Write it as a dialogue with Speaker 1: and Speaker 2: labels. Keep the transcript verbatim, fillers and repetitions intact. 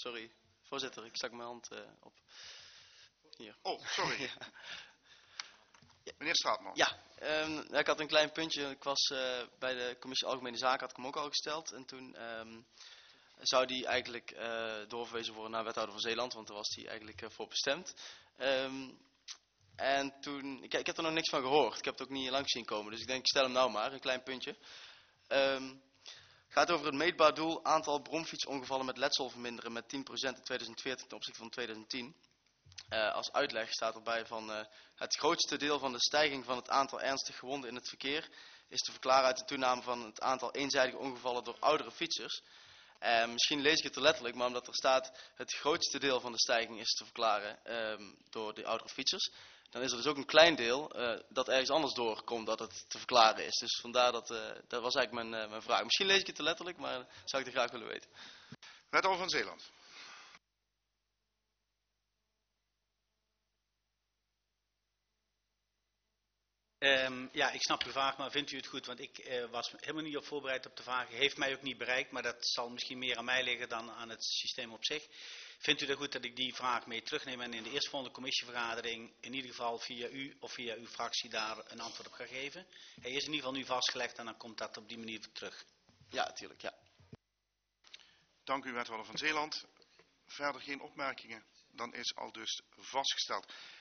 Speaker 1: sorry. Voorzitter, ik stak mijn hand uh, op. Hier.
Speaker 2: Oh, sorry.
Speaker 1: Ja.
Speaker 2: Meneer Straatman.
Speaker 1: Ja, um, ik had een klein puntje. Ik was uh, bij de commissie Algemene Zaken, had ik hem ook al gesteld. En toen um, zou die eigenlijk uh, doorverwezen worden naar wethouder van Zeeland, want daar was die eigenlijk uh, voor bestemd. Um, en toen, ik, ik heb er nog niks van gehoord. Ik heb het ook niet langs zien komen. Dus ik denk, ik stel hem nou maar, een klein puntje. Um, gaat over het meetbaar doel aantal bromfietsongevallen met letsel verminderen met tien procent in tweeduizend veertien ten opzichte van tweeduizend tien. Uh, als uitleg staat erbij van uh, het grootste deel van de stijging van het aantal ernstig gewonden in het verkeer is te verklaren uit de toename van het aantal eenzijdige ongevallen door oudere fietsers. Uh, misschien lees ik het er letterlijk, maar omdat er staat het grootste deel van de stijging is te verklaren uh, door de oudere fietsers, dan is er dus ook een klein deel uh, dat ergens anders doorkomt dat het te verklaren is. Dus vandaar dat, uh, dat was eigenlijk mijn, uh, mijn vraag. Misschien lees ik het er letterlijk, maar zou ik het graag willen weten.
Speaker 2: Wethouder van Zeeland.
Speaker 3: Um, ja, ik snap uw vraag, maar vindt u het goed? Want ik uh, was helemaal niet op voorbereid op de vraag. Heeft mij ook niet bereikt, maar dat zal misschien meer aan mij liggen dan aan het systeem op zich. Vindt u het goed dat ik die vraag mee terugneem en in de eerstvolgende commissievergadering in ieder geval via u of via uw fractie daar een antwoord op ga geven? Hij is in ieder geval nu vastgelegd en dan komt dat op die manier terug.
Speaker 1: Ja, natuurlijk, ja.
Speaker 2: Dank u, wethouder van Zeeland. Verder geen opmerkingen. Dan is al dus vastgesteld.